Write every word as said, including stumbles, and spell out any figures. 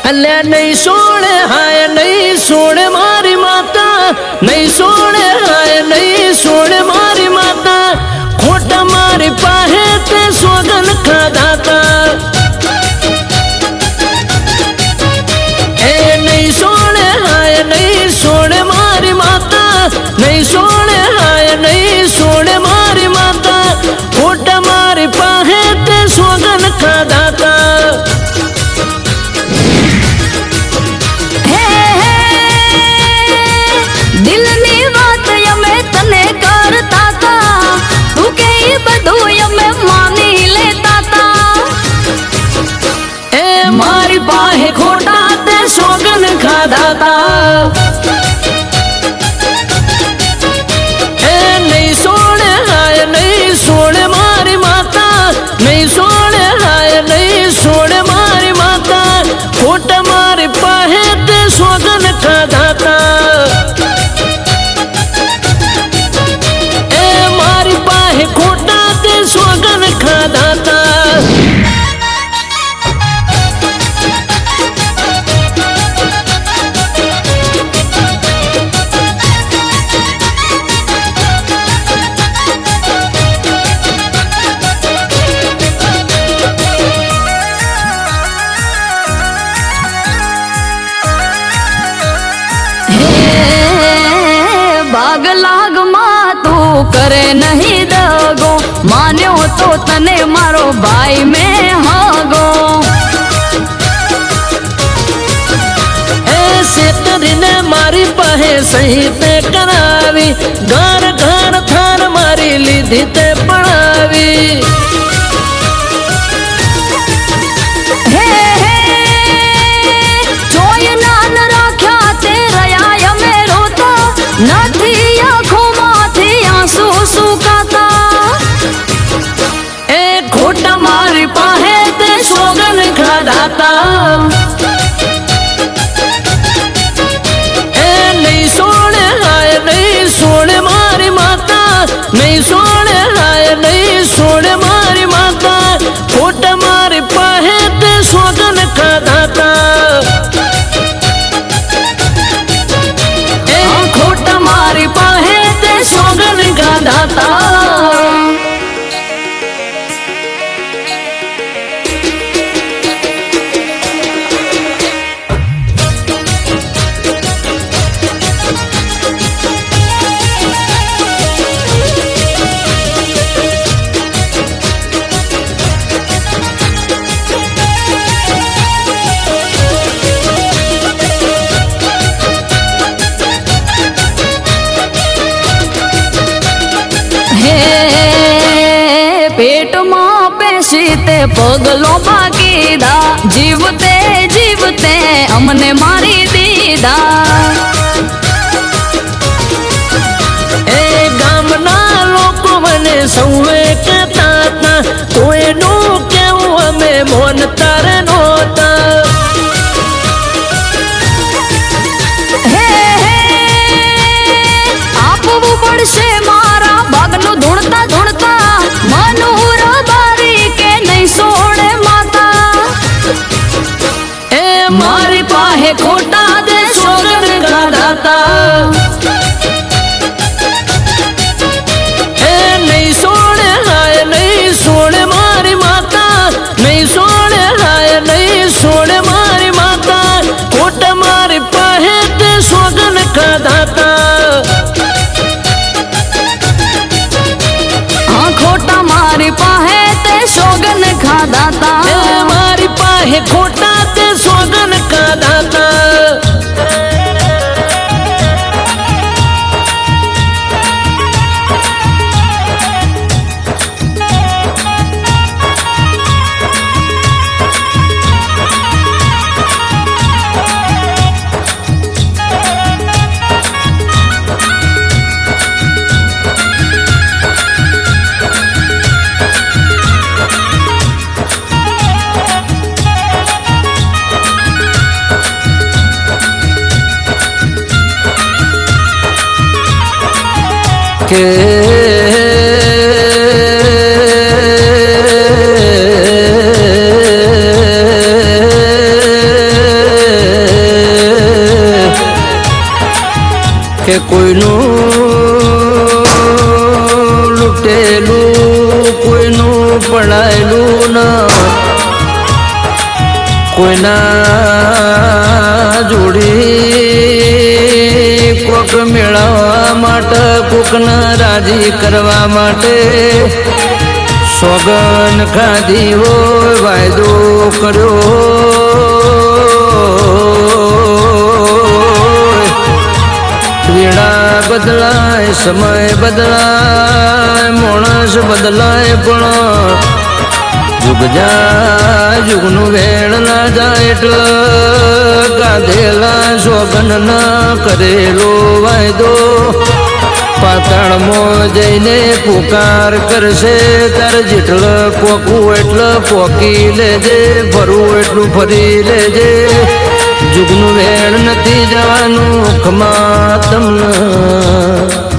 अल्ले नहीं सोने हाय नहीं सोने मारी माता, नहीं सोने हाय नहीं सोने मारी माता, खोटा मारी पाहे ते सोगन खादाता। ए नहीं सोने हाय नहीं सोने मारी माता, नहीं सोने हाय नहीं सोने मारी माता, खोटा मारी पाहे ते सोगन खादाता। मारी बाहे खोटा ते सोगन खादाता। ए नहीं सोने हाय नहीं सोने मारी माता, नहीं सोने हाय नहीं सोने मारी माता, खोटा मारी बाहे ते सोगन खादाता। ए मारी बाहे खोटा ते सोगन खादाता। बाग लाग मां तू करे नहीं दगो, मान्यो तो तने मारो भाई में हागो। ऐसे तरीने मारी पहे सही ते करावी, घर घर थार मारी लीधी ते पड़ावी। हे हे जोय नान राख्या ते रया में रोता, नथी आँखों माथे आंसू सुकाता। ए खोटा मारी पाहे ते सोगन खादाता। ए नहीं सोने हाय नहीं सोने मारी माता, नहीं सोने हाय नहीं सोने मारी माता, खोटा मारी पाहे ते सोगन खादाता। मारी पाहे ते सोगन खादाता। पेट मां पेशी ते पगलो भागीदा, जीवते जीवते हमने मारी दीदा। ए गामना लोग मने सौवे कहता था, कोई नो क्यों हमें मोन तर नोता। हे हे आप वो बड़से मारा बागनो ढूंढता ढूंढता, मनूर बारी के नहीं सोने माता। ए मारी पाहे खोटा दे सोगन खादाता। ए नहीं सोने हाय नहीं सोने मारी माता, नहीं सोने हाय नहीं सोने मारी माता, खोटा मारी पाहे ते सोगन खादाता। खोटा मारी पाहे ते सोगन खादाता। मारी पाहे खोटा ते सोगन खादाता। के કે કોઈનું લૂટેલું કોઈનું પડાયેલું ના કોઈના જોડી કોક મેળવવા માટે કોકના રાજી કરવા માટે સોગન ખાધી હોય વાયદો કર્યો વેળા બદલાય સમય બદલાય માણસ બદલાય પણ જુગ જાય જુગનું વેણ ના જાય એટલે ગાધેલા સોગન ના કરેલો વાયદો પાતાળમાં જઈને પુકાર કરશે તારે જેટલે પોકવું એટલે પોકી લેજે ફરવું એટલું ફરી લેજે જુગનું વેણ નથી જવાનું ખમા તમને